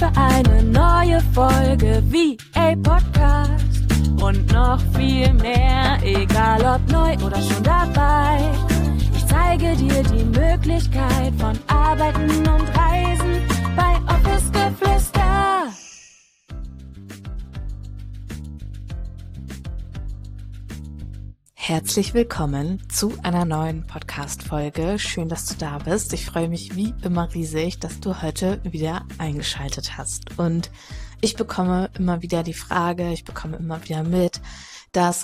wieder eine neue Folge VA Podcast und noch viel mehr, egal ob neu oder schon dabei. Ich zeige dir die Möglichkeit von Arbeiten und Reisen bei Office Geflüster. Herzlich willkommen zu einer neuen Podcast-Folge. Schön, dass du da bist. Ich freue mich wie immer riesig, dass du heute wieder eingeschaltet hast. Und ich bekomme immer wieder die Frage, ich bekomme immer wieder mit, dass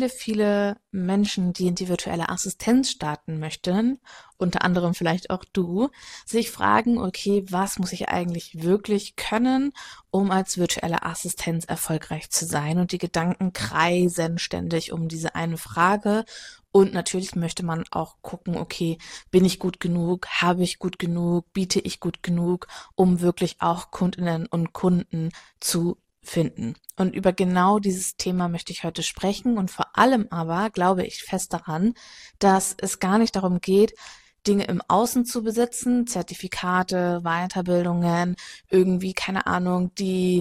viele Menschen, die in die virtuelle Assistenz starten möchten, unter anderem vielleicht auch du, sich fragen, okay, was muss ich eigentlich wirklich können, um als virtuelle Assistenz erfolgreich zu sein? Und die Gedanken kreisen ständig um diese eine Frage. Und natürlich möchte man auch gucken, okay, bin ich gut genug, habe ich gut genug, biete ich gut genug, um wirklich auch Kundinnen und Kunden zu finden. Und über genau dieses Thema möchte ich heute sprechen und vor allem aber glaube ich fest daran, dass es gar nicht darum geht, Dinge im Außen zu besitzen, Zertifikate, Weiterbildungen, irgendwie, keine Ahnung,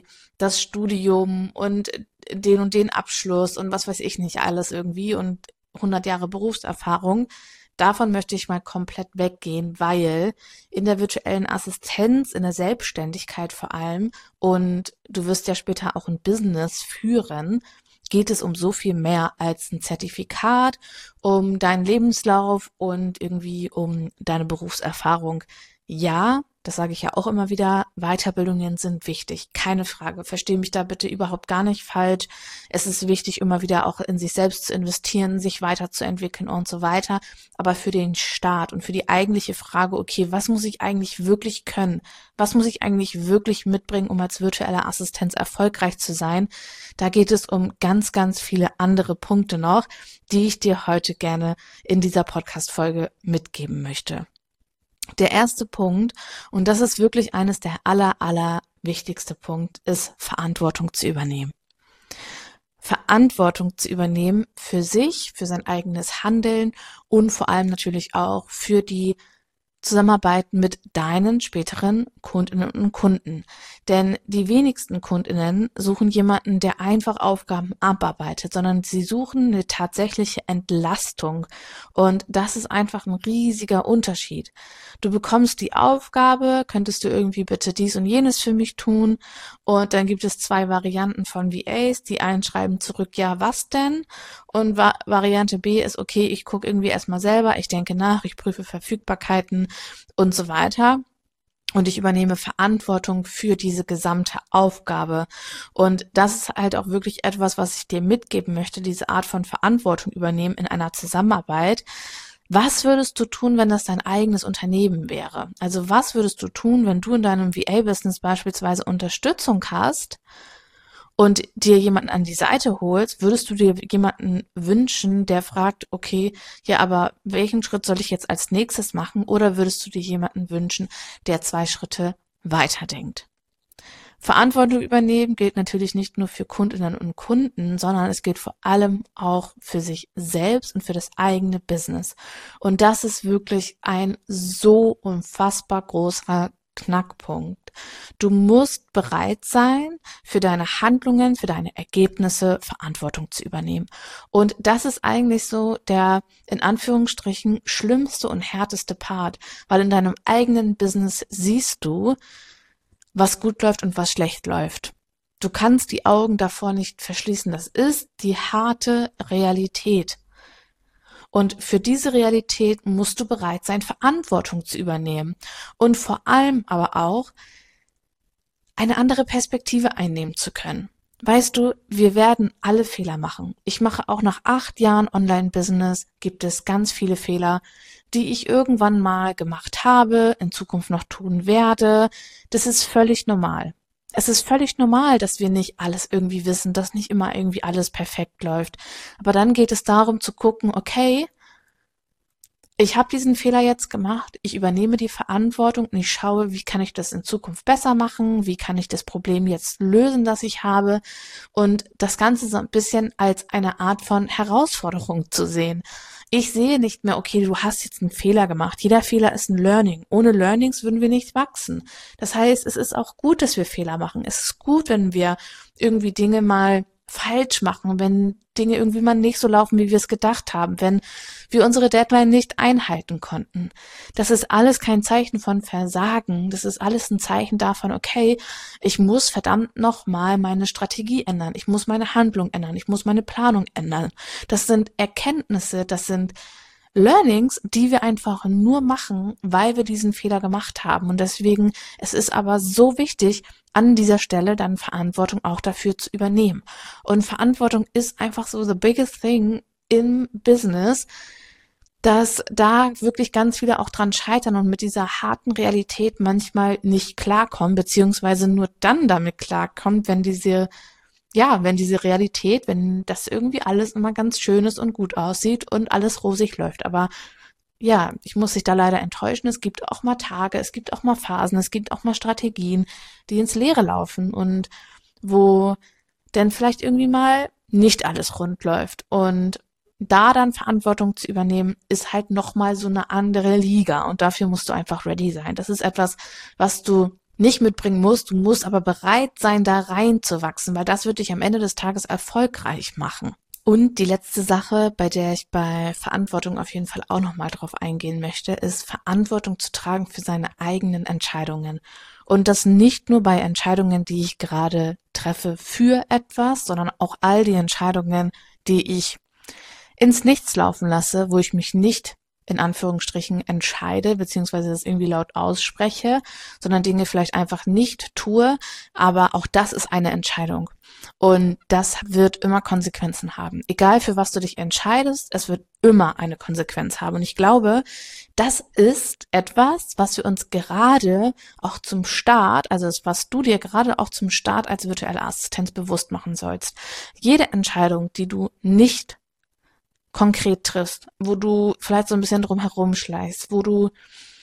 das Studium und den Abschluss und was weiß ich nicht alles irgendwie und 100 Jahre Berufserfahrung. Davon möchte ich mal komplett weggehen, weil in der virtuellen Assistenz, in der Selbstständigkeit vor allem, und du wirst ja später auch ein Business führen, geht es um so viel mehr als ein Zertifikat, um deinen Lebenslauf und irgendwie um deine Berufserfahrung. Ja, das sage ich ja auch immer wieder, Weiterbildungen sind wichtig, keine Frage. Verstehe mich da bitte überhaupt gar nicht falsch. Es ist wichtig, immer wieder auch in sich selbst zu investieren, sich weiterzuentwickeln und so weiter. Aber für den Start und für die eigentliche Frage, okay, was muss ich eigentlich wirklich können? Was muss ich eigentlich wirklich mitbringen, um als virtuelle Assistenz erfolgreich zu sein? Da geht es um ganz viele andere Punkte noch, die ich dir heute gerne in dieser Podcast-Folge mitgeben möchte. Der erste Punkt, und das ist wirklich eines der aller wichtigste Punkt, ist Verantwortung zu übernehmen. Verantwortung zu übernehmen für sich, für sein eigenes Handeln und vor allem natürlich auch für die Zusammenarbeit mit deinen späteren Kundinnen und Kunden. Denn die wenigsten Kundinnen suchen jemanden, der einfach Aufgaben abarbeitet, sondern sie suchen eine tatsächliche Entlastung. Und das ist einfach ein riesiger Unterschied. Du bekommst die Aufgabe, könntest du irgendwie bitte dies und jenes für mich tun? Und dann gibt es 2 Varianten von VAs. Die einen schreiben zurück, ja, was denn? Und Variante B ist, okay, ich gucke irgendwie erstmal selber, ich denke nach, ich prüfe Verfügbarkeiten und so weiter. Und ich übernehme Verantwortung für diese gesamte Aufgabe. Und das ist halt auch wirklich etwas, was ich dir mitgeben möchte, diese Art von Verantwortung übernehmen in einer Zusammenarbeit. Was würdest du tun, wenn das dein eigenes Unternehmen wäre? Also was würdest du tun, wenn du in deinem VA-Business beispielsweise Unterstützung hast und dir jemanden an die Seite holst? Würdest du dir jemanden wünschen, der fragt, okay, ja, aber welchen Schritt soll ich jetzt als nächstes machen? Oder würdest du dir jemanden wünschen, der 2 Schritte weiterdenkt? Verantwortung übernehmen gilt natürlich nicht nur für Kundinnen und Kunden, sondern es gilt vor allem auch für sich selbst und für das eigene Business. Und das ist wirklich ein so unfassbar großer Knackpunkt. Du musst bereit sein, für deine Handlungen, für deine Ergebnisse Verantwortung zu übernehmen. Und das ist eigentlich so der, in Anführungsstrichen, schlimmste und härteste Part, weil in deinem eigenen Business siehst du, was gut läuft und was schlecht läuft. Du kannst die Augen davor nicht verschließen. Das ist die harte Realität. Und für diese Realität musst du bereit sein, Verantwortung zu übernehmen und vor allem aber auch eine andere Perspektive einnehmen zu können. Weißt du, wir werden alle Fehler machen. Ich mache auch nach 8 Jahren Online-Business, gibt es ganz viele Fehler, die ich irgendwann mal gemacht habe, in Zukunft noch tun werde. Das ist völlig normal. Es ist völlig normal, dass wir nicht alles irgendwie wissen, dass nicht immer irgendwie alles perfekt läuft. Aber dann geht es darum zu gucken, okay, ich habe diesen Fehler jetzt gemacht, ich übernehme die Verantwortung und ich schaue, wie kann ich das in Zukunft besser machen, wie kann ich das Problem jetzt lösen, das ich habe und das Ganze so ein bisschen als eine Art von Herausforderung zu sehen. Ich sehe nicht mehr, okay, du hast jetzt einen Fehler gemacht. Jeder Fehler ist ein Learning. Ohne Learnings würden wir nicht wachsen. Das heißt, es ist auch gut, dass wir Fehler machen. Es ist gut, wenn wir irgendwie Dinge mal falsch machen, wenn Dinge irgendwie mal nicht so laufen, wie wir es gedacht haben, wenn wir unsere Deadline nicht einhalten konnten. Das ist alles kein Zeichen von Versagen. Das ist alles ein Zeichen davon, okay, ich muss verdammt nochmal meine Strategie ändern. Ich muss meine Handlung ändern. Ich muss meine Planung ändern. Das sind Erkenntnisse, das sind Learnings, die wir einfach nur machen, weil wir diesen Fehler gemacht haben. Und deswegen, es ist aber so wichtig, an dieser Stelle dann Verantwortung auch dafür zu übernehmen. Und Verantwortung ist einfach so the biggest thing im Business, dass da wirklich ganz viele auch dran scheitern und mit dieser harten Realität manchmal nicht klarkommen, beziehungsweise nur dann damit klarkommen, wenn diese Realität, wenn das irgendwie alles immer ganz schön ist und gut aussieht und alles rosig läuft. Aber ja, ich muss dich da leider enttäuschen. Es gibt auch mal Tage, es gibt auch mal Phasen, es gibt auch mal Strategien, die ins Leere laufen und wo denn vielleicht irgendwie mal nicht alles rund läuft. Und da dann Verantwortung zu übernehmen, ist halt nochmal so eine andere Liga. Und dafür musst du einfach ready sein. Das ist etwas, was du nicht mitbringen musst. Du musst aber bereit sein, da reinzuwachsen, weil das wird dich am Ende des Tages erfolgreich machen. Und die letzte Sache, bei der ich bei Verantwortung auf jeden Fall auch nochmal drauf eingehen möchte, ist Verantwortung zu tragen für seine eigenen Entscheidungen. Und das nicht nur bei Entscheidungen, die ich gerade treffe für etwas, sondern auch all die Entscheidungen, die ich ins Nichts laufen lasse, wo ich mich nicht in Anführungsstrichen entscheide, beziehungsweise das irgendwie laut ausspreche, sondern Dinge vielleicht einfach nicht tue, aber auch das ist eine Entscheidung. Und das wird immer Konsequenzen haben. Egal für was du dich entscheidest, es wird immer eine Konsequenz haben. Und ich glaube, das ist etwas, was wir uns gerade auch zum Start, also was du dir gerade auch zum Start als virtuelle Assistenz bewusst machen sollst. Jede Entscheidung, die du nicht konkret triffst, wo du vielleicht so ein bisschen drum herum schleichst, wo du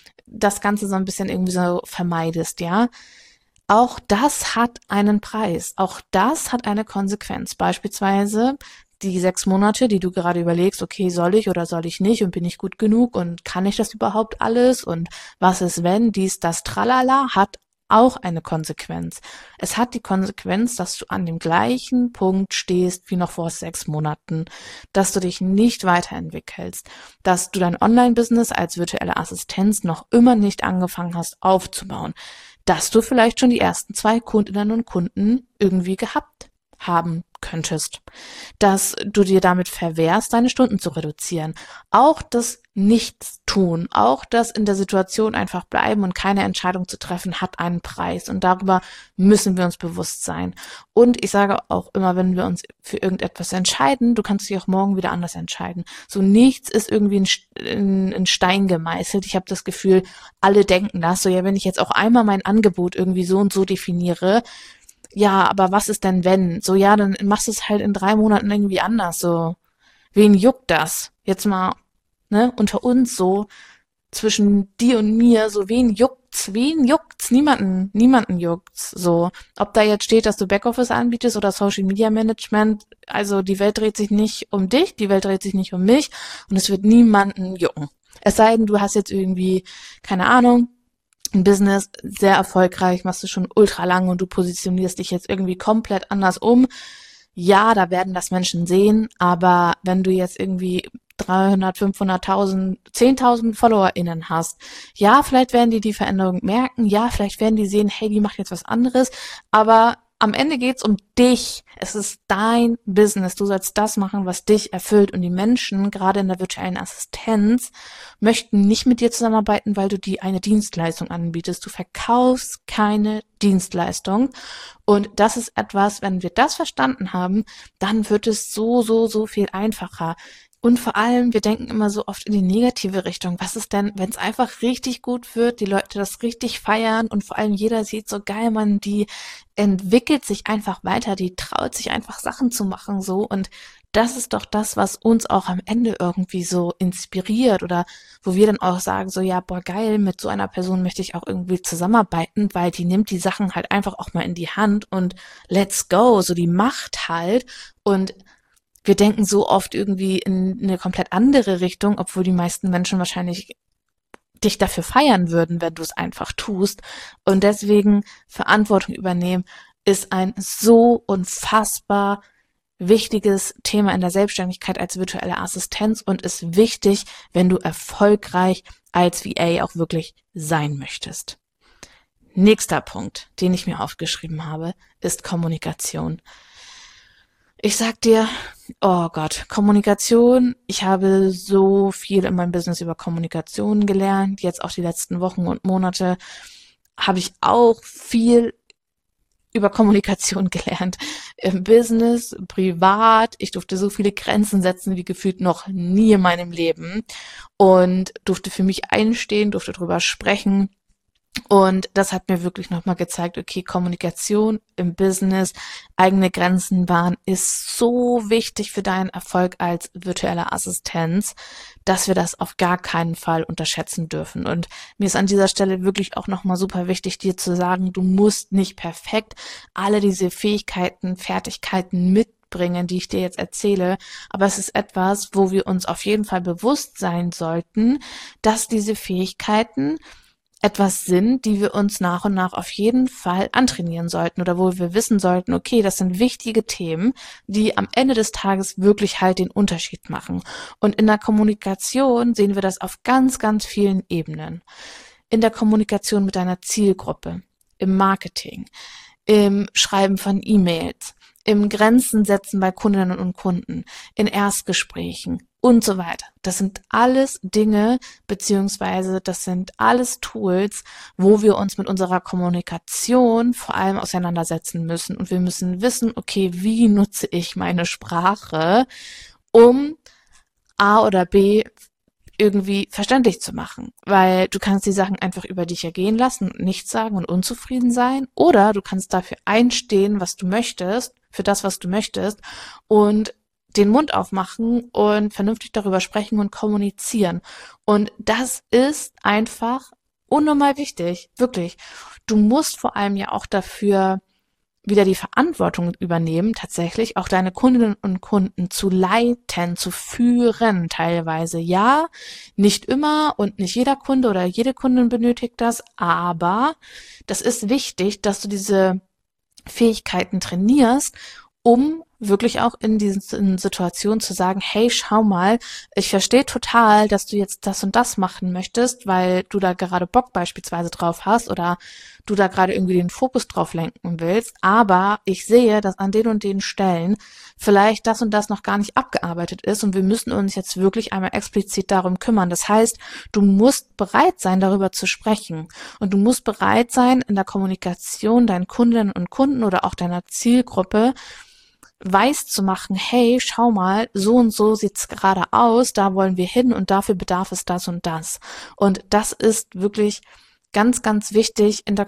das Ganze so ein bisschen irgendwie so vermeidest, ja. Auch das hat einen Preis. Auch das hat eine Konsequenz. Beispielsweise die 6 Monate, die du gerade überlegst, okay, soll ich oder soll ich nicht und bin ich gut genug und kann ich das überhaupt alles und was ist wenn, dies, das, tralala, hat auch eine Konsequenz. Es hat die Konsequenz, dass du an dem gleichen Punkt stehst wie noch vor 6 Monaten, dass du dich nicht weiterentwickelst, dass du dein Online-Business als virtuelle Assistenz noch immer nicht angefangen hast aufzubauen, dass du vielleicht schon die ersten 2 Kundinnen und Kunden irgendwie gehabt haben könntest, dass du dir damit verwehrst, deine Stunden zu reduzieren. Auch das Nichtstun, auch das in der Situation einfach bleiben und keine Entscheidung zu treffen, hat einen Preis und darüber müssen wir uns bewusst sein. Und ich sage auch immer, wenn wir uns für irgendetwas entscheiden, du kannst dich auch morgen wieder anders entscheiden. So nichts ist irgendwie in Stein gemeißelt. Ich habe das Gefühl, alle denken das, so ja, wenn ich jetzt auch einmal mein Angebot irgendwie so und so definiere, ja, aber was ist denn wenn? So, ja, dann machst du es halt in 3 Monaten irgendwie anders, so. Wen juckt das? Jetzt mal, ne, unter uns so, zwischen dir und mir, so, wen juckt's? Wen juckt's? Niemanden juckt's, so. Ob da jetzt steht, dass du Backoffice anbietest oder Social Media Management, also die Welt dreht sich nicht um dich, die Welt dreht sich nicht um mich und es wird niemanden jucken. Es sei denn, du hast jetzt irgendwie, keine Ahnung, ein Business sehr erfolgreich, machst du schon ultra lang und du positionierst dich jetzt irgendwie komplett anders um. Ja, da werden das Menschen sehen, aber wenn du jetzt irgendwie 300, 500.000, 10.000 FollowerInnen hast, ja, vielleicht werden die Veränderung merken, ja, vielleicht werden die sehen, hey, die macht jetzt was anderes, aber am Ende geht's um dich. Es ist dein Business. Du sollst das machen, was dich erfüllt. Und die Menschen, gerade in der virtuellen Assistenz, möchten nicht mit dir zusammenarbeiten, weil du die eine Dienstleistung anbietest. Du verkaufst keine Dienstleistung. Und das ist etwas, wenn wir das verstanden haben, dann wird es so viel einfacher. Und vor allem, wir denken immer so oft in die negative Richtung. Was ist denn, wenn es einfach richtig gut wird, die Leute das richtig feiern und vor allem jeder sieht so geil, man, die entwickelt sich einfach weiter, die traut sich einfach Sachen zu machen so und das ist doch das, was uns auch am Ende irgendwie so inspiriert oder wo wir dann auch sagen so, ja, boah, geil, mit so einer Person möchte ich auch irgendwie zusammenarbeiten, weil die nimmt die Sachen halt einfach auch mal in die Hand und let's go, so die macht halt und wir denken so oft irgendwie in eine komplett andere Richtung, obwohl die meisten Menschen wahrscheinlich dich dafür feiern würden, wenn du es einfach tust. Und deswegen Verantwortung übernehmen ist ein so unfassbar wichtiges Thema in der Selbstständigkeit als virtuelle Assistenz und ist wichtig, wenn du erfolgreich als VA auch wirklich sein möchtest. Nächster Punkt, den ich mir aufgeschrieben habe, ist Kommunikation. Ich sag dir, oh Gott, Kommunikation, ich habe so viel in meinem Business über Kommunikation gelernt, jetzt auch die letzten Wochen und Monate habe ich auch viel über Kommunikation gelernt. Im Business, privat, ich durfte so viele Grenzen setzen wie gefühlt noch nie in meinem Leben und durfte für mich einstehen, durfte drüber sprechen. Und das hat mir wirklich nochmal gezeigt, okay, Kommunikation im Business, eigene Grenzen wahren, ist so wichtig für deinen Erfolg als virtuelle Assistenz, dass wir das auf gar keinen Fall unterschätzen dürfen. Und mir ist an dieser Stelle wirklich auch nochmal super wichtig, dir zu sagen, du musst nicht perfekt alle diese Fähigkeiten, Fertigkeiten mitbringen, die ich dir jetzt erzähle, aber es ist etwas, wo wir uns auf jeden Fall bewusst sein sollten, dass diese Fähigkeiten etwas sind, die wir uns nach und nach auf jeden Fall antrainieren sollten oder wo wir wissen sollten, okay, das sind wichtige Themen, die am Ende des Tages wirklich halt den Unterschied machen. Und in der Kommunikation sehen wir das auf ganz, ganz vielen Ebenen. In der Kommunikation mit deiner Zielgruppe, im Marketing, im Schreiben von E-Mails, im Grenzen setzen bei Kundinnen und Kunden, in Erstgesprächen und so weiter. Das sind alles Dinge, beziehungsweise das sind alles Tools, wo wir uns mit unserer Kommunikation vor allem auseinandersetzen müssen. Und wir müssen wissen, okay, wie nutze ich meine Sprache, um A oder B irgendwie verständlich zu machen, weil du kannst die Sachen einfach über dich ergehen lassen und nichts sagen und unzufrieden sein, oder du kannst dafür einstehen, was du möchtest, für das, was du möchtest, und den Mund aufmachen und vernünftig darüber sprechen und kommunizieren. Und das ist einfach unnormal wichtig, wirklich. Du musst vor allem ja auch dafür wieder die Verantwortung übernehmen, tatsächlich auch deine Kundinnen und Kunden zu leiten, zu führen teilweise. Ja, nicht immer und nicht jeder Kunde oder jede Kundin benötigt das, aber das ist wichtig, dass du diese Fähigkeiten trainierst, um wirklich auch in diesen Situationen zu sagen, hey, schau mal, ich verstehe total, dass du jetzt das und das machen möchtest, weil du da gerade Bock beispielsweise drauf hast oder du da gerade irgendwie den Fokus drauf lenken willst, aber ich sehe, dass an den und den Stellen vielleicht das und das noch gar nicht abgearbeitet ist und wir müssen uns jetzt wirklich einmal explizit darum kümmern. Das heißt, du musst bereit sein, darüber zu sprechen und du musst bereit sein, in der Kommunikation deinen Kundinnen und Kunden oder auch deiner Zielgruppe weiß zu machen, hey, schau mal, so und so sieht's gerade aus, da wollen wir hin und dafür bedarf es das und das. Und das ist wirklich ganz, ganz wichtig in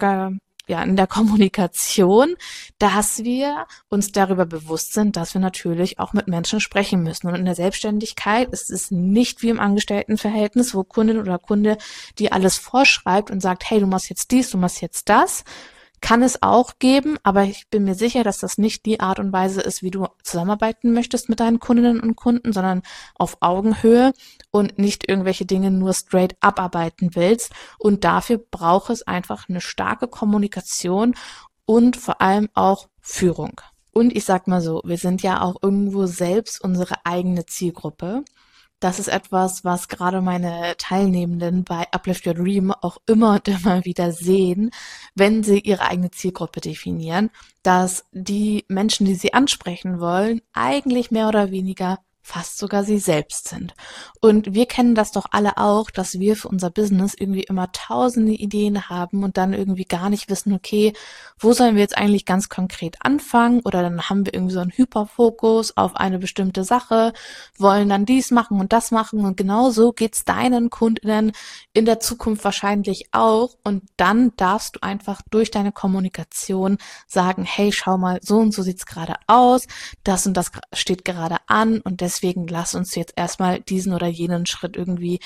der Kommunikation, dass wir uns darüber bewusst sind, dass wir natürlich auch mit Menschen sprechen müssen. Und in der Selbstständigkeit ist es nicht wie im Angestelltenverhältnis, wo Kundin oder Kunde dir alles vorschreibt und sagt, hey, du machst jetzt dies, du machst jetzt das. Kann es auch geben, aber ich bin mir sicher, dass das nicht die Art und Weise ist, wie du zusammenarbeiten möchtest mit deinen Kundinnen und Kunden, sondern auf Augenhöhe und nicht irgendwelche Dinge nur straight abarbeiten willst. Und dafür braucht es einfach eine starke Kommunikation und vor allem auch Führung. Und ich sag mal so, wir sind ja auch irgendwo selbst unsere eigene Zielgruppe. Das ist etwas, was gerade meine Teilnehmenden bei Uplift Your Dream auch immer und immer wieder sehen, wenn sie ihre eigene Zielgruppe definieren, dass die Menschen, die sie ansprechen wollen, eigentlich mehr oder weniger fast sogar sie selbst sind. Und wir kennen das doch alle auch, dass wir für unser Business irgendwie immer tausende Ideen haben und dann irgendwie gar nicht wissen, okay, wo sollen wir jetzt eigentlich ganz konkret anfangen? Oder dann haben wir irgendwie so einen Hyperfokus auf eine bestimmte Sache, wollen dann dies machen und das machen, und genau so geht's deinen Kundinnen in der Zukunft wahrscheinlich auch, und dann darfst du einfach durch deine Kommunikation sagen, hey, schau mal, so und so sieht's gerade aus, das und das steht gerade an, und deswegen lass uns jetzt erstmal diesen oder jenen Schritt irgendwie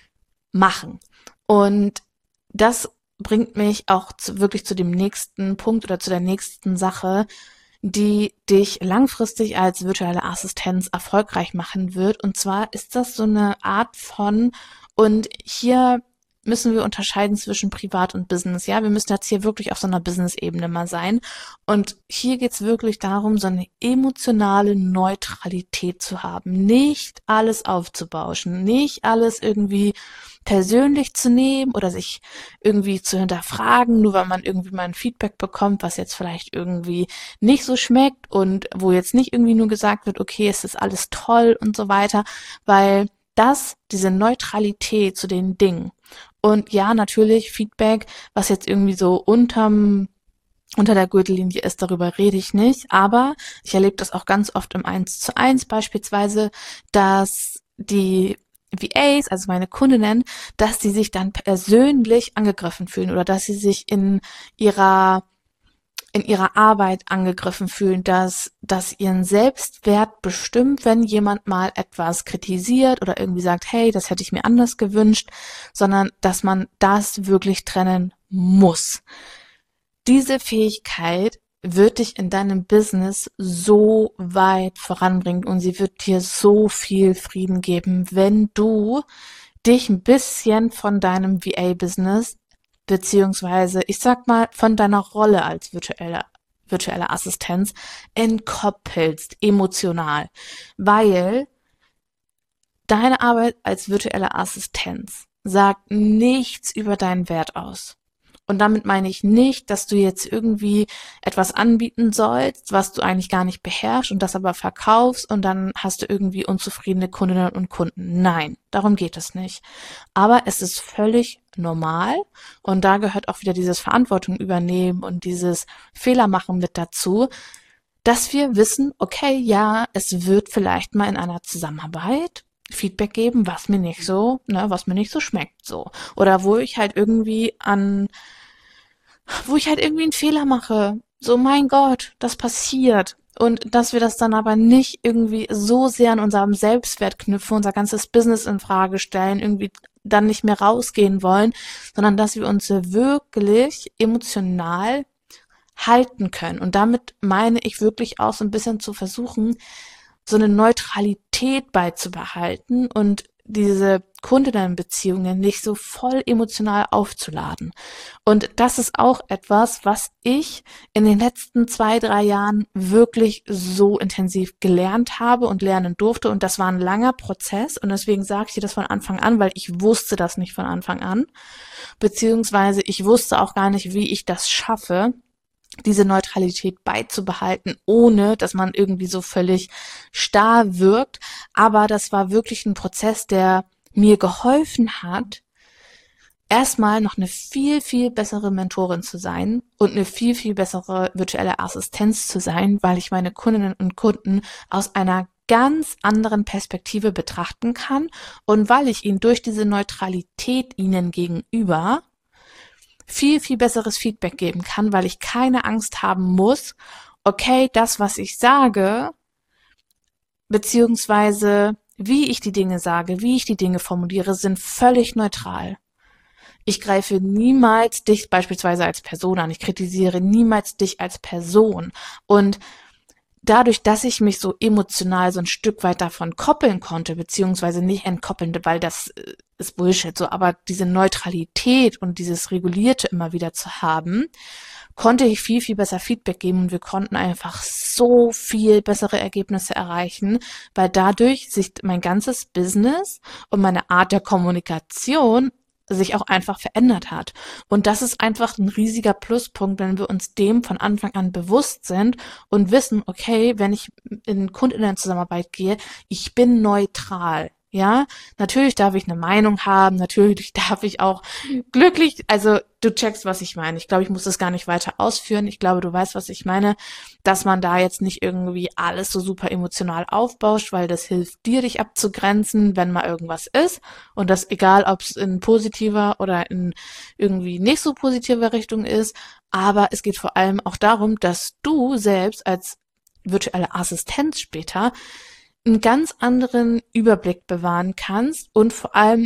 machen. Und das bringt mich auch wirklich zu dem nächsten Punkt oder zu der nächsten Sache, die dich langfristig als virtuelle Assistenz erfolgreich machen wird. Und zwar ist das so eine Art von, und hier müssen wir unterscheiden zwischen Privat und Business. Ja, wir müssen jetzt hier wirklich auf so einer Business-Ebene mal sein. Und hier geht's wirklich darum, so eine emotionale Neutralität zu haben. Nicht alles aufzubauschen, nicht alles irgendwie persönlich zu nehmen oder sich irgendwie zu hinterfragen, nur weil man irgendwie mal ein Feedback bekommt, was jetzt vielleicht irgendwie nicht so schmeckt und wo jetzt nicht irgendwie nur gesagt wird, okay, es ist alles toll und so weiter, weil diese Neutralität zu den Dingen und ja, natürlich Feedback, was jetzt irgendwie so unter der Gürtellinie ist, darüber rede ich nicht, aber ich erlebe das auch ganz oft im 1:1 beispielsweise, dass die VAs, also meine Kundinnen, dass sie sich dann persönlich angegriffen fühlen oder dass sie sich in ihrer Arbeit angegriffen fühlen, dass ihren Selbstwert bestimmt, wenn jemand mal etwas kritisiert oder irgendwie sagt, hey, das hätte ich mir anders gewünscht, sondern dass man das wirklich trennen muss. Diese Fähigkeit wird dich in deinem Business so weit voranbringen und sie wird dir so viel Frieden geben, wenn du dich ein bisschen von deinem VA-Business beziehungsweise, ich sag mal, von deiner Rolle als virtuelle Assistenz entkoppelst, emotional, weil deine Arbeit als virtuelle Assistenz sagt nichts über deinen Wert aus. Und damit meine ich nicht, dass du jetzt irgendwie etwas anbieten sollst, was du eigentlich gar nicht beherrschst und das aber verkaufst und dann hast du irgendwie unzufriedene Kundinnen und Kunden. Nein, darum geht es nicht. Aber es ist völlig normal und da gehört auch wieder dieses Verantwortung übernehmen und dieses Fehler machen mit dazu, dass wir wissen, okay, ja, es wird vielleicht mal in einer Zusammenarbeit Feedback geben, was mir nicht so schmeckt, so. Oder wo ich halt irgendwie einen Fehler mache. So, mein Gott, das passiert. Und dass wir das dann aber nicht irgendwie so sehr an unserem Selbstwert knüpfen, unser ganzes Business in Frage stellen, irgendwie dann nicht mehr rausgehen wollen, sondern dass wir uns wirklich emotional halten können. Und damit meine ich wirklich auch so ein bisschen zu versuchen, so eine Neutralität beizubehalten und diese Kundinnenbeziehungen nicht so voll emotional aufzuladen. Und das ist auch etwas, was ich in den letzten 2, 3 Jahren wirklich so intensiv gelernt habe und lernen durfte. Und das war ein langer Prozess. Und deswegen sage ich dir das von Anfang an, weil ich wusste das nicht von Anfang an. Beziehungsweise ich wusste auch gar nicht, wie ich das schaffe, diese Neutralität beizubehalten, ohne dass man irgendwie so völlig starr wirkt. Aber das war wirklich ein Prozess, der mir geholfen hat, erstmal noch eine viel, viel bessere Mentorin zu sein und eine viel, viel bessere virtuelle Assistenz zu sein, weil ich meine Kundinnen und Kunden aus einer ganz anderen Perspektive betrachten kann und weil ich ihnen durch diese Neutralität ihnen gegenüber viel, viel besseres Feedback geben kann, weil ich keine Angst haben muss, okay, das, was ich sage, beziehungsweise wie ich die Dinge sage, wie ich die Dinge formuliere, sind völlig neutral. Ich greife niemals dich beispielsweise als Person an, ich kritisiere niemals dich als Person und dadurch, dass ich mich so emotional so ein Stück weit davon koppeln konnte, beziehungsweise nicht entkoppeln, weil das ist Bullshit, so, aber diese Neutralität und dieses Regulierte immer wieder zu haben, konnte ich viel, viel besser Feedback geben und wir konnten einfach so viel bessere Ergebnisse erreichen, weil dadurch sich mein ganzes Business und meine Art der Kommunikation sich auch einfach verändert hat. Und das ist einfach ein riesiger Pluspunkt, wenn wir uns dem von Anfang an bewusst sind und wissen, okay, wenn ich in Kundinnenzusammenarbeit gehe, ich bin neutral. Ja, natürlich darf ich eine Meinung haben, natürlich darf ich auch glücklich, also du checkst, was ich meine. Ich glaube, ich muss das gar nicht weiter ausführen. Ich glaube, du weißt, was ich meine, dass man da jetzt nicht irgendwie alles so super emotional aufbauscht, weil das hilft dir, dich abzugrenzen, wenn mal irgendwas ist. Und das egal, ob es in positiver oder in irgendwie nicht so positiver Richtung ist. Aber es geht vor allem auch darum, dass du selbst als virtuelle Assistenz später einen ganz anderen Überblick bewahren kannst und vor allem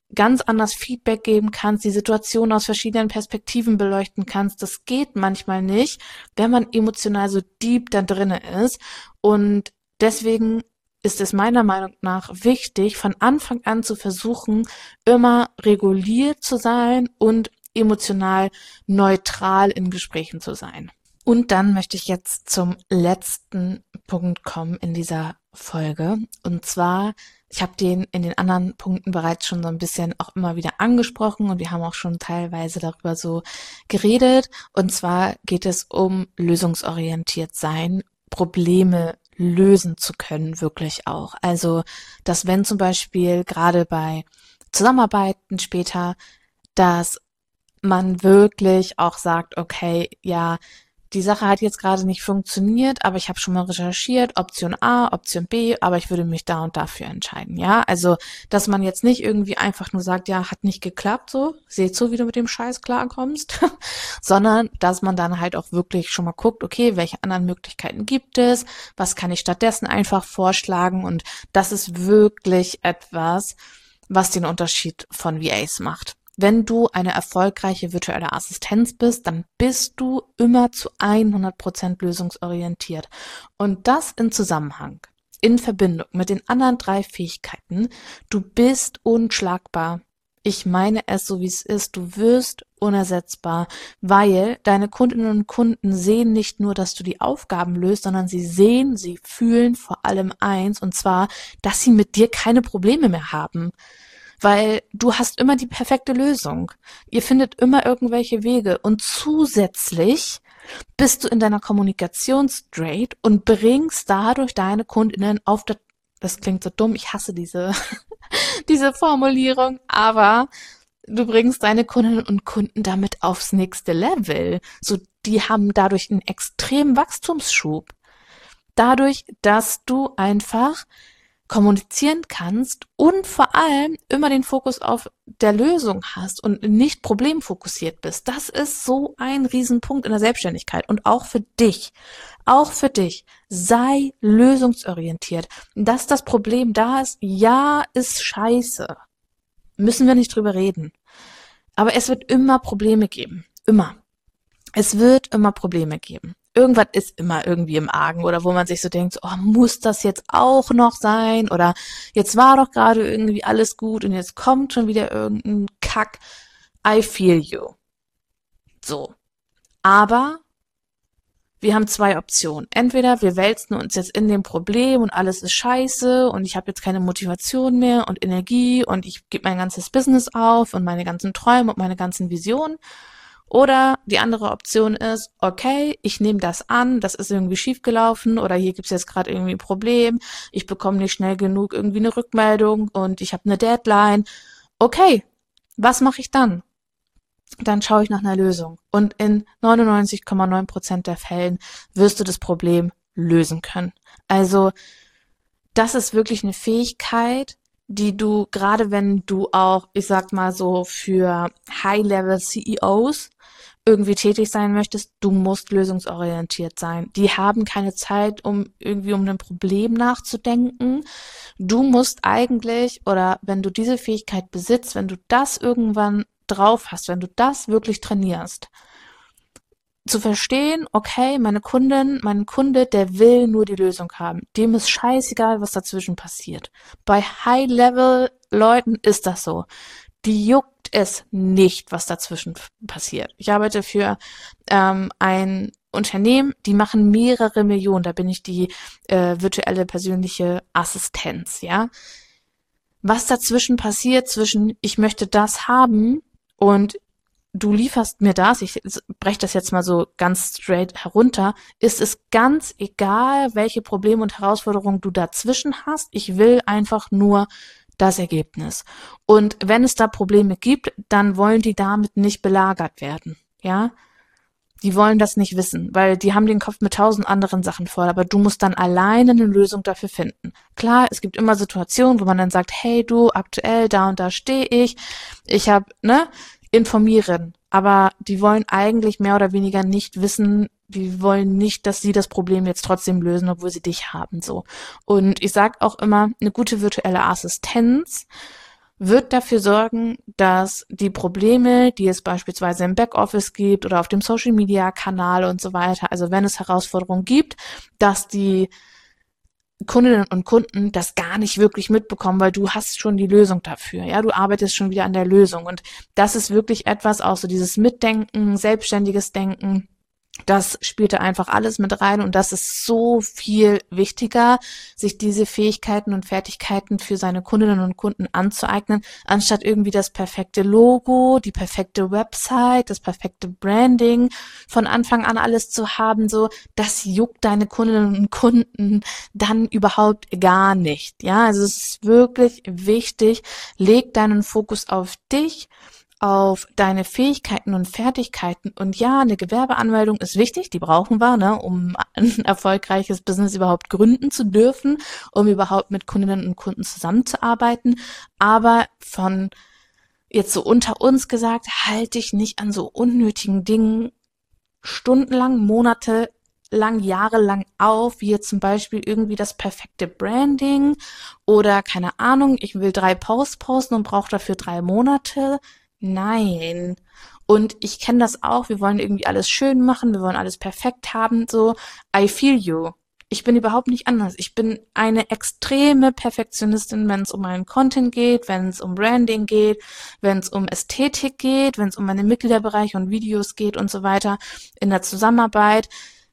ganz anders Feedback geben kannst, die Situation aus verschiedenen Perspektiven beleuchten kannst. Das geht manchmal nicht, wenn man emotional so deep da drinne ist. Und deswegen ist es meiner Meinung nach wichtig, von Anfang an zu versuchen, immer reguliert zu sein und emotional neutral in Gesprächen zu sein. Und dann möchte ich jetzt zum letzten Punkt kommen in dieser Folge. Und zwar, ich habe den in den anderen Punkten bereits schon so ein bisschen auch immer wieder angesprochen und wir haben auch schon teilweise darüber so geredet. Und zwar geht es um lösungsorientiert sein, Probleme lösen zu können, wirklich auch. Also, dass wenn zum Beispiel gerade bei Zusammenarbeiten später, dass man wirklich auch sagt, okay, ja, die Sache hat jetzt gerade nicht funktioniert, aber ich habe schon mal recherchiert, Option A, Option B, aber ich würde mich da und dafür entscheiden, ja? Also, dass man jetzt nicht irgendwie einfach nur sagt, ja, hat nicht geklappt, so, seht so, wie du mit dem Scheiß klarkommst, sondern, dass man dann halt auch wirklich schon mal guckt, okay, welche anderen Möglichkeiten gibt es, was kann ich stattdessen einfach vorschlagen und das ist wirklich etwas, was den Unterschied von VAs macht. Wenn du eine erfolgreiche virtuelle Assistenz bist, dann bist du immer zu 100% lösungsorientiert. Und das in Zusammenhang, in Verbindung mit den anderen 3 Fähigkeiten, du bist unschlagbar. Ich meine es so, wie es ist. Du wirst unersetzbar, weil deine Kundinnen und Kunden sehen nicht nur, dass du die Aufgaben löst, sondern sie fühlen vor allem eins, und zwar, dass sie mit dir keine Probleme mehr haben. Weil du hast immer die perfekte Lösung. Ihr findet immer irgendwelche Wege und zusätzlich bist du in deiner Kommunikation straight und bringst dadurch deine Kundinnen auf das klingt so dumm, ich hasse diese Formulierung, aber du bringst deine Kundinnen und Kunden damit aufs nächste Level. So, die haben dadurch einen extremen Wachstumsschub. Dadurch, dass du einfach kommunizieren kannst und vor allem immer den Fokus auf der Lösung hast und nicht problemfokussiert bist. Das ist so ein Riesenpunkt in der Selbstständigkeit und auch für dich. Auch für dich. Sei lösungsorientiert. Dass das Problem da ist, ja, ist scheiße. Müssen wir nicht drüber reden. Aber es wird immer Probleme geben. Immer. Es wird immer Probleme geben. Irgendwas ist immer irgendwie im Argen oder wo man sich so denkt, oh, muss das jetzt auch noch sein? Oder jetzt war doch gerade irgendwie alles gut und jetzt kommt schon wieder irgendein Kack. I feel you. So. Aber wir haben 2 Optionen. Entweder wir wälzen uns jetzt in dem Problem und alles ist scheiße und ich habe jetzt keine Motivation mehr und Energie und ich gebe mein ganzes Business auf und meine ganzen Träume und meine ganzen Visionen. Oder die andere Option ist, okay, ich nehme das an, das ist irgendwie schiefgelaufen oder hier gibt's jetzt gerade irgendwie ein Problem, ich bekomme nicht schnell genug irgendwie eine Rückmeldung und ich habe eine Deadline. Okay, was mache ich dann? Dann schaue ich nach einer Lösung. Und in 99,9% der Fällen wirst du das Problem lösen können. Also das ist wirklich eine Fähigkeit, die du, gerade wenn du auch, ich sag mal so, für High-Level-CEOs irgendwie tätig sein möchtest, du musst lösungsorientiert sein. Die haben keine Zeit, um ein Problem nachzudenken. Du musst eigentlich, oder wenn du diese Fähigkeit besitzt, wenn du das irgendwann drauf hast, wenn du das wirklich trainierst, zu verstehen, okay, meine Kundin, mein Kunde, der will nur die Lösung haben. Dem ist scheißegal, was dazwischen passiert. Bei High-Level-Leuten ist das so. Die juckt es nicht, was dazwischen passiert. Ich arbeite für ein Unternehmen, die machen mehrere Millionen. Da bin ich die virtuelle persönliche Assistenz, ja. Was dazwischen passiert, zwischen ich möchte das haben und du lieferst mir das, ich breche das jetzt mal so ganz straight herunter, ist es ganz egal, welche Probleme und Herausforderungen du dazwischen hast. Ich will einfach nur das Ergebnis. Und wenn es da Probleme gibt, dann wollen die damit nicht belagert werden, ja. Die wollen das nicht wissen, weil die haben den Kopf mit 1000 anderen Sachen voll, aber du musst dann alleine eine Lösung dafür finden. Klar, es gibt immer Situationen, wo man dann sagt, hey du, aktuell da und da stehe ich habe, informieren, aber die wollen eigentlich mehr oder weniger nicht wissen, die wollen nicht, dass sie das Problem jetzt trotzdem lösen, obwohl sie dich haben, so. Und ich sag auch immer, eine gute virtuelle Assistenz wird dafür sorgen, dass die Probleme, die es beispielsweise im Backoffice gibt oder auf dem Social-Media-Kanal und so weiter, also wenn es Herausforderungen gibt, dass die Kundinnen und Kunden das gar nicht wirklich mitbekommen, weil du hast schon die Lösung dafür. Ja, du arbeitest schon wieder an der Lösung. Und das ist wirklich etwas, auch so dieses Mitdenken, selbstständiges Denken. Das spielte einfach alles mit rein und das ist so viel wichtiger, sich diese Fähigkeiten und Fertigkeiten für seine Kundinnen und Kunden anzueignen, anstatt irgendwie das perfekte Logo, die perfekte Website, das perfekte Branding von Anfang an alles zu haben. So, das juckt deine Kundinnen und Kunden dann überhaupt gar nicht. Ja, also es ist wirklich wichtig, leg deinen Fokus auf dich, auf deine Fähigkeiten und Fertigkeiten. Und ja, eine Gewerbeanmeldung ist wichtig, die brauchen wir, ne, um ein erfolgreiches Business überhaupt gründen zu dürfen, um überhaupt mit Kundinnen und Kunden zusammenzuarbeiten. Aber von jetzt so unter uns gesagt, halte dich nicht an so unnötigen Dingen stundenlang, monatelang, jahrelang auf, wie jetzt zum Beispiel irgendwie das perfekte Branding oder keine Ahnung, ich will 3 Posts posten und brauche dafür 3 Monate. Nein. Und ich kenne das auch, wir wollen irgendwie alles schön machen, wir wollen alles perfekt haben, so. I feel you. Ich bin überhaupt nicht anders. Ich bin eine extreme Perfektionistin, wenn es um meinen Content geht, wenn es um Branding geht, wenn es um Ästhetik geht, wenn es um meine Mitgliederbereiche und Videos geht und so weiter in der Zusammenarbeit.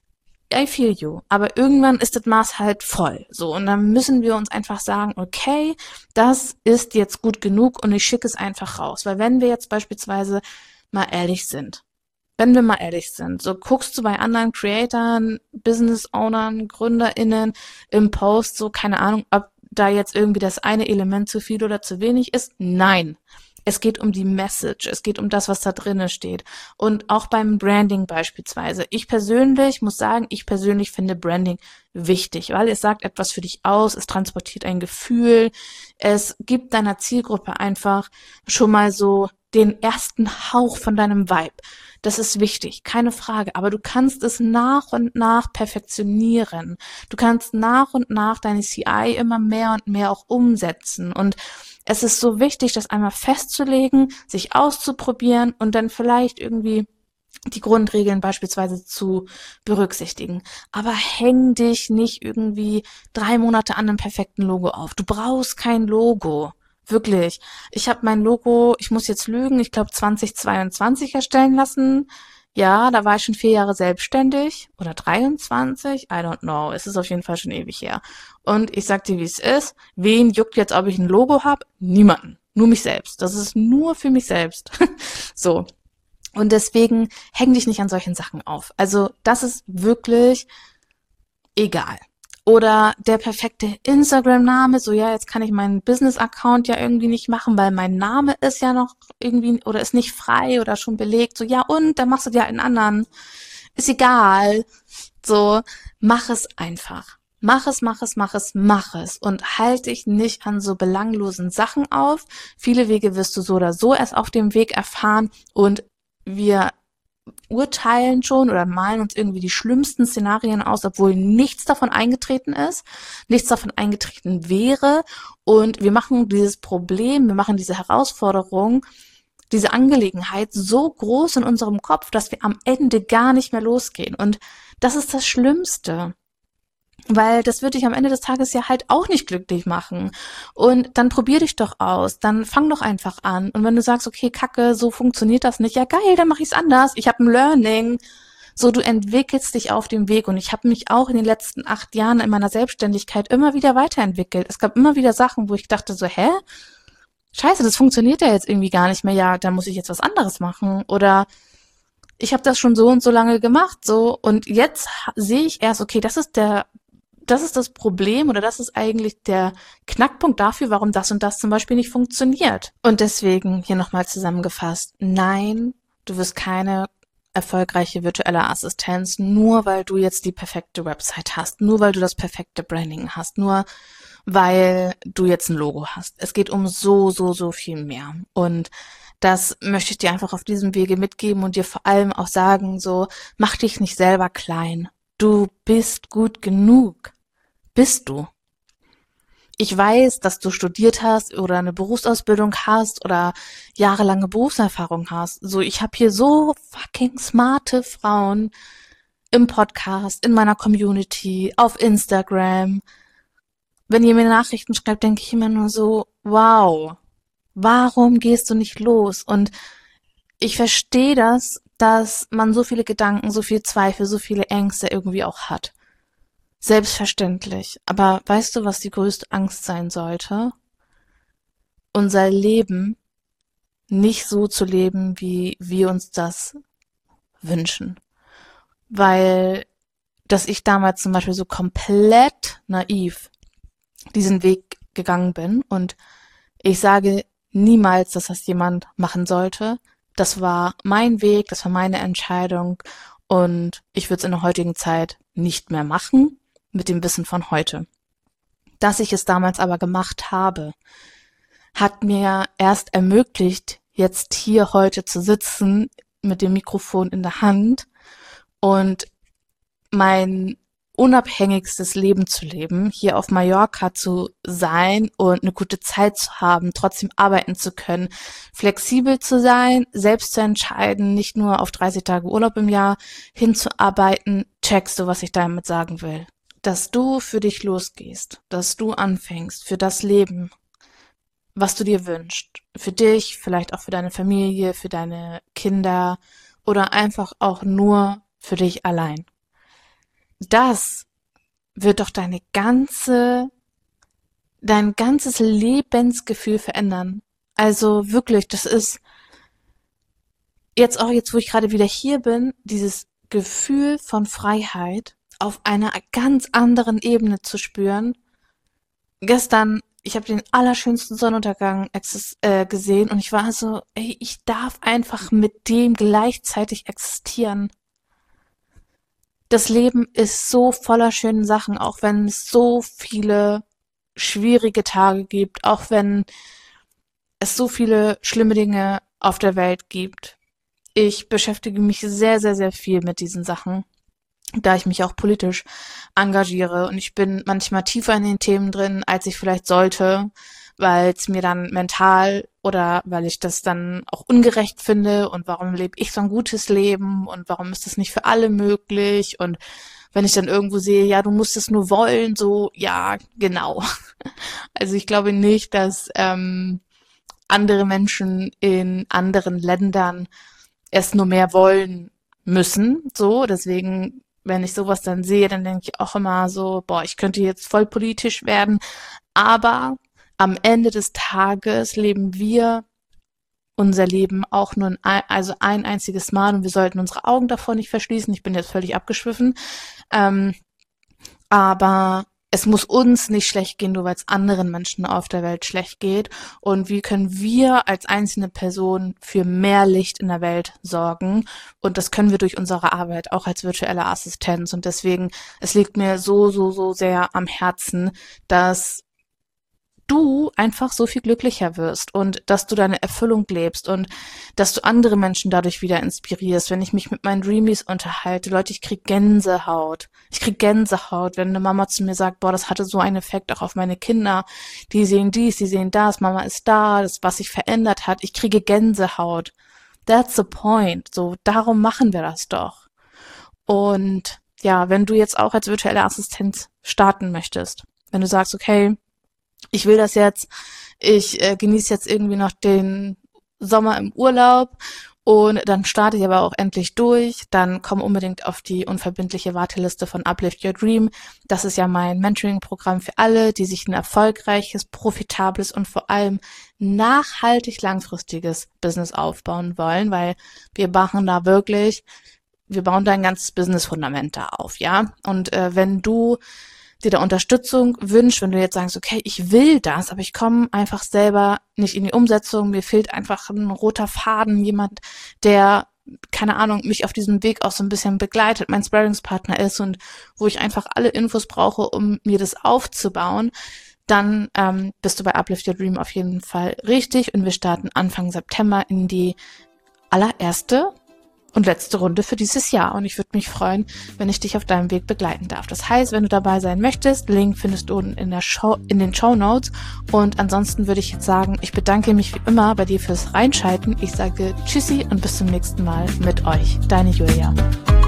I feel you. Aber irgendwann ist das Maß halt voll. So, und dann müssen wir uns einfach sagen, okay, das ist jetzt gut genug und ich schicke es einfach raus. Weil wenn wir jetzt beispielsweise mal ehrlich sind, wenn wir mal ehrlich sind, so guckst du bei anderen Creatoren, Business Ownern, GründerInnen im Post, so keine Ahnung, ob da jetzt irgendwie das eine Element zu viel oder zu wenig ist? Nein. Es geht um die Message, es geht um das, was da drinnen steht. Und auch beim Branding beispielsweise. Ich persönlich muss sagen, ich persönlich finde Branding wichtig, weil es sagt etwas für dich aus, es transportiert ein Gefühl, es gibt deiner Zielgruppe einfach schon mal so den ersten Hauch von deinem Vibe. Das ist wichtig, keine Frage. Aber du kannst es nach und nach perfektionieren. Du kannst nach und nach deine CI immer mehr und mehr auch umsetzen. Und es ist so wichtig, das einmal festzulegen, sich auszuprobieren und dann vielleicht irgendwie die Grundregeln beispielsweise zu berücksichtigen. Aber häng dich nicht irgendwie 3 Monate an einem perfekten Logo auf. Du brauchst kein Logo. Wirklich. Ich habe mein Logo, ich muss jetzt lügen, ich glaube 2022 erstellen lassen. Ja, da war ich schon 4 Jahre selbstständig oder 23, I don't know. Es ist auf jeden Fall schon ewig her. Und ich sag dir, wie es ist. Wen juckt jetzt, ob ich ein Logo habe? Niemanden. Nur mich selbst. Das ist nur für mich selbst. So. Und deswegen häng dich nicht an solchen Sachen auf. Also das ist wirklich egal. Oder der perfekte Instagram-Name, so ja, jetzt kann ich meinen Business-Account ja irgendwie nicht machen, weil mein Name ist ja noch irgendwie oder ist nicht frei oder schon belegt. So ja, und dann machst du dir einen anderen. Ist egal. So, mach es einfach. Mach es, mach es, mach es, mach es. Und halt dich nicht an so belanglosen Sachen auf. Viele Wege wirst du so oder so erst auf dem Weg erfahren und wir urteilen schon oder malen uns irgendwie die schlimmsten Szenarien aus, obwohl nichts davon eingetreten ist, nichts davon eingetreten wäre. Und wir machen dieses Problem, wir machen diese Herausforderung, diese Angelegenheit so groß in unserem Kopf, dass wir am Ende gar nicht mehr losgehen. Und das ist das Schlimmste. Weil das wird dich am Ende des Tages ja halt auch nicht glücklich machen. Und dann probier dich doch aus, dann fang doch einfach an. Und wenn du sagst, okay, Kacke, so funktioniert das nicht, ja geil, dann mach ich's anders. Ich habe ein Learning. So, du entwickelst dich auf dem Weg. Und ich habe mich auch in den letzten 8 Jahren in meiner Selbstständigkeit immer wieder weiterentwickelt. Es gab immer wieder Sachen, wo ich dachte so, hä? Scheiße, das funktioniert ja jetzt irgendwie gar nicht mehr. Ja, da muss ich jetzt was anderes machen. Oder ich habe das schon so und so lange gemacht, so. Und jetzt sehe ich erst, okay, das ist das Problem oder das ist eigentlich der Knackpunkt dafür, warum das und das zum Beispiel nicht funktioniert. Und deswegen hier nochmal zusammengefasst, nein, du wirst keine erfolgreiche virtuelle Assistenz, nur weil du jetzt die perfekte Website hast, nur weil du das perfekte Branding hast, nur weil du jetzt ein Logo hast. Es geht um so, so, so viel mehr. Und das möchte ich dir einfach auf diesem Wege mitgeben und dir vor allem auch sagen, so, mach dich nicht selber klein. Du bist gut genug. Bist du. Ich weiß, dass du studiert hast oder eine Berufsausbildung hast oder jahrelange Berufserfahrung hast. So, ich habe hier so fucking smarte Frauen im Podcast, in meiner Community, auf Instagram. Wenn ihr mir Nachrichten schreibt, denke ich immer nur so, wow, warum gehst du nicht los? Und ich verstehe das, dass man so viele Gedanken, so viel Zweifel, so viele Ängste irgendwie auch hat. Selbstverständlich. Aber weißt du, was die größte Angst sein sollte? Unser Leben nicht so zu leben, wie wir uns das wünschen. Weil, dass ich damals zum Beispiel so komplett naiv diesen Weg gegangen bin und ich sage niemals, dass das jemand machen sollte. Das war mein Weg, das war meine Entscheidung und ich würde es in der heutigen Zeit nicht mehr machen mit dem Wissen von heute. Dass ich es damals aber gemacht habe, hat mir erst ermöglicht, jetzt hier heute zu sitzen mit dem Mikrofon in der Hand und mein unabhängigstes Leben zu leben, hier auf Mallorca zu sein und eine gute Zeit zu haben, trotzdem arbeiten zu können, flexibel zu sein, selbst zu entscheiden, nicht nur auf 30 Tage Urlaub im Jahr hinzuarbeiten. Checkst du, was ich damit sagen will? Dass du für dich losgehst, dass du anfängst für das Leben, was du dir wünschst. Für dich, vielleicht auch für deine Familie, für deine Kinder oder einfach auch nur für dich allein. Das wird doch dein ganzes Lebensgefühl verändern. Also wirklich, das ist jetzt, wo ich gerade wieder hier bin, dieses Gefühl von Freiheit auf einer ganz anderen Ebene zu spüren. Gestern, ich habe den allerschönsten Sonnenuntergang gesehen und ich war so, ey, ich darf einfach mit dem gleichzeitig existieren. Das Leben ist so voller schönen Sachen, auch wenn es so viele schwierige Tage gibt, auch wenn es so viele schlimme Dinge auf der Welt gibt. Ich beschäftige mich sehr, sehr, sehr viel mit diesen Sachen, da ich mich auch politisch engagiere und ich bin manchmal tiefer in den Themen drin, als ich vielleicht sollte, weil es mir dann mental oder weil ich das dann auch ungerecht finde und warum lebe ich so ein gutes Leben und warum ist das nicht für alle möglich und wenn ich dann irgendwo sehe, ja, du musst es nur wollen, so, ja, genau. Also ich glaube nicht, dass andere Menschen in anderen Ländern es nur mehr wollen müssen, so, deswegen, wenn ich sowas dann sehe, dann denke ich auch immer so, boah, ich könnte jetzt voll politisch werden, aber am Ende des Tages leben wir unser Leben auch nur ein einziges Mal und wir sollten unsere Augen davor nicht verschließen. Ich bin jetzt völlig abgeschwiffen. Aber es muss uns nicht schlecht gehen, nur weil es anderen Menschen auf der Welt schlecht geht. Und wie können wir als einzelne Person für mehr Licht in der Welt sorgen? Und das können wir durch unsere Arbeit, auch als virtuelle Assistenz. Und deswegen, es liegt mir so, so, so sehr am Herzen, dass du einfach so viel glücklicher wirst und dass du deine Erfüllung lebst und dass du andere Menschen dadurch wieder inspirierst. Wenn ich mich mit meinen Dreamies unterhalte, Leute, ich krieg Gänsehaut. Ich krieg Gänsehaut, wenn eine Mama zu mir sagt, boah, das hatte so einen Effekt auch auf meine Kinder. Die sehen dies, die sehen das, Mama ist da, das, was sich verändert hat. Ich kriege Gänsehaut. That's the point. So, darum machen wir das doch. Und ja, wenn du jetzt auch als virtuelle Assistenz starten möchtest, wenn du sagst, okay, ich will das jetzt, ich genieße jetzt irgendwie noch den Sommer im Urlaub und dann starte ich aber auch endlich durch, dann komm unbedingt auf die unverbindliche Warteliste von Uplift Your Dream. Das ist ja mein Mentoring-Programm für alle, die sich ein erfolgreiches, profitables und vor allem nachhaltig langfristiges Business aufbauen wollen, weil wir bauen da ein ganzes Business-Fundament da auf, ja. Und wenn du dir da Unterstützung wünscht, wenn du jetzt sagst, okay, ich will das, aber ich komme einfach selber nicht in die Umsetzung, mir fehlt einfach ein roter Faden, jemand, der, keine Ahnung, mich auf diesem Weg auch so ein bisschen begleitet, mein Sparringspartner ist und wo ich einfach alle Infos brauche, um mir das aufzubauen, dann bist du bei Uplift Your Dream auf jeden Fall richtig und wir starten Anfang September in die allererste und letzte Runde für dieses Jahr. Und ich würde mich freuen, wenn ich dich auf deinem Weg begleiten darf. Das heißt, wenn du dabei sein möchtest, Link findest du unten in den Shownotes. Und ansonsten würde ich jetzt sagen, ich bedanke mich wie immer bei dir fürs Reinschalten. Ich sage Tschüssi und bis zum nächsten Mal mit euch. Deine Julia.